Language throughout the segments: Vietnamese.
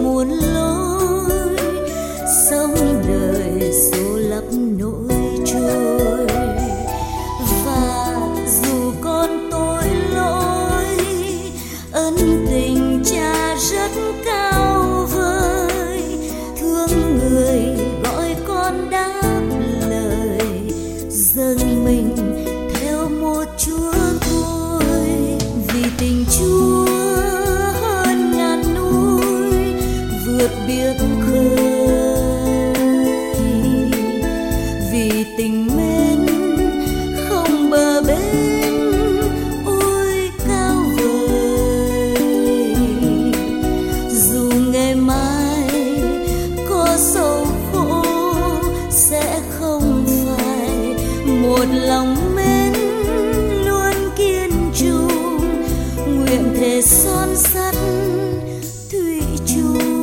muôn lối, sống đời số lấp nỗi trôi. Và dù con tội lỗi, ân tình cha rất cao vời, thương người gọi con đáp lời, dâng mình theo một Chúa thôi. Vì tình Chúa hơn ngàn núi, vượt biển khơi. Vì tình mến không bờ bến, ôi cao vời. Dù ngày mai có sầu khổ, sẽ không phải một lòng mến luôn kiên trùng, nguyện thề son sắt thủy chung.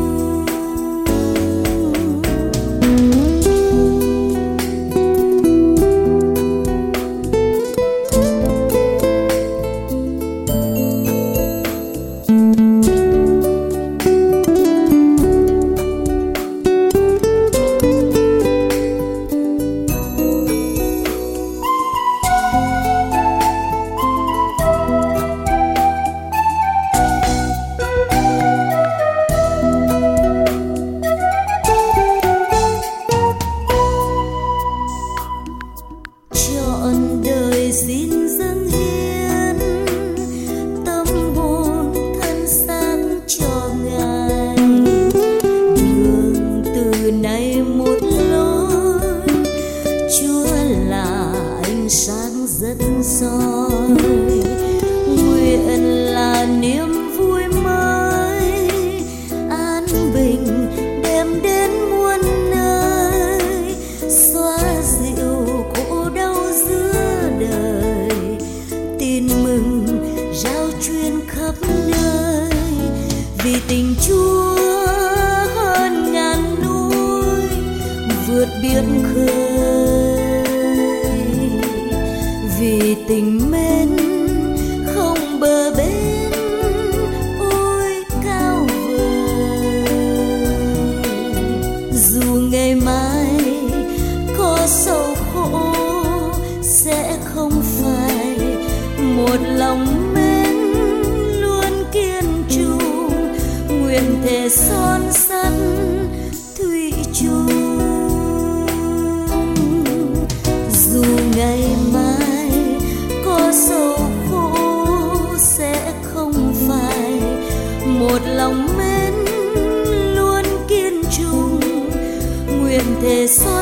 Trọn đời xin dâng hiến tâm hồn thân xác cho Ngài. Đường từ nay một lối, Chúa là ánh sáng dẫn soi. Nguyện là niềm vui mới, an bình đem đến muôn nơi, xóa dịu khổ đau giữa đời, tin mừng rao truyền khắp nơi. Vì tình Chúa hơn ngàn núi, vượt biển khơi. Vì tình mến không bờ bến, ôi cao vời. Dù ngày mai có sầu khổ, sẽ không phải một lòng mến luôn kiên trùng, nguyện thề son sắt thủy chung. Dù ngày mai có sầu khổ, sẽ không phải một lòng mến luôn kiên trùng, nguyện thề son